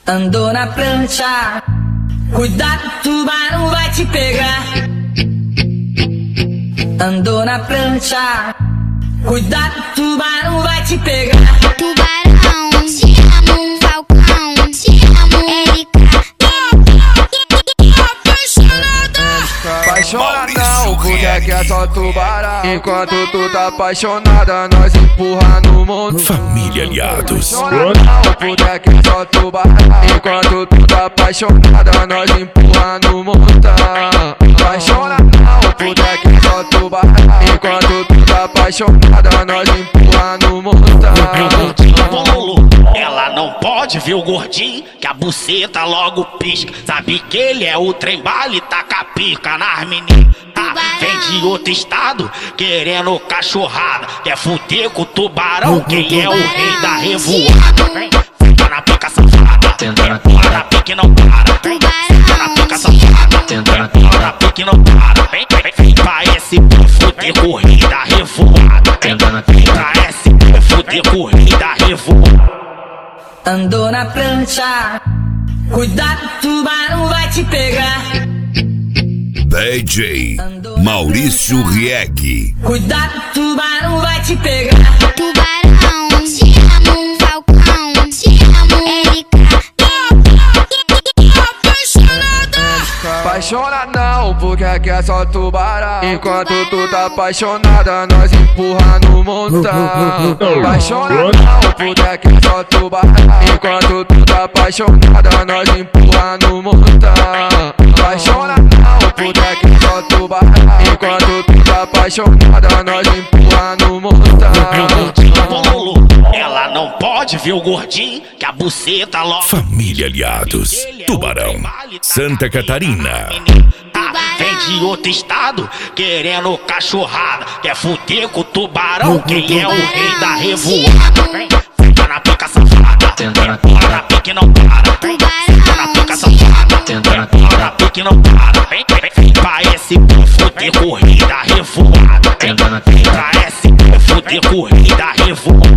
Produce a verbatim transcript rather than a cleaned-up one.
Andou na prancha, cuidado, tubarão vai te pegar. Andou na prancha, cuidado, tubarão vai te pegar. Tubarão, te amo, Falcão, te amo, Erika. Apaixonada não, porque aqui é só tubarão. Enquanto tu tá apaixonada, nós empurra no mundo. Família Aliados. Apaixonada não, porque aqui é só tubarão. Enquanto tu tá apaixonada, nós empurra no montão. Apaixonada não, porque aqui é só tubarão. Enquanto tu tá apaixonada, nós empurra no montão. Ela não pode ver o gordinho, que a buceta logo pisca. Sabe que ele é o trem bala e taca a pica nas meninas. Ah, vem de outro estado, querendo cachorrada. Quer fuder com o tubarão, quem é o rei da revoada. Vem, senta na pica safada, empurra na pica e não para. Vem, senta na pica safada, empurra na pica e não para. Vem, vem, vem pra esse fuder com o rei da revoada. Vem pra esse fuder com o rei da revoada. Andou na prancha, cuidado, tubarão vai te pegar. D J Maurício Rieg. Cuidado, tubarão vai te pegar. Tubarão, te amo, Falcão, te amo, Erika. Apaixonada não, porque aqui é só tubarão. Enquanto tu tá apaixonada, nós empurra no montão. Apaixonada não, porque aqui é só tubarão. Enquanto tu tá apaixonada, nós empurra no montão. Apaixonada não, porque aqui é só tubarão. Enquanto tu tá apaixonada, nós empurra no montão. Ela não pode ver o gordinho, que a buceta logo. Família Aliados. Tubarão, Santa Catarina. Ah, vem de outro estado, querendo cachorrada. Quer fuder com o tubarão, quem é o rei da revoada. Vem, senta na pica safada, empurra na pica e não para. Vem, senta na pica safada, empurra na pica e não para. Vem, vem, vem pra esse fuder com o rei da revoada. Vem pra esse fuder com o rei da revoada.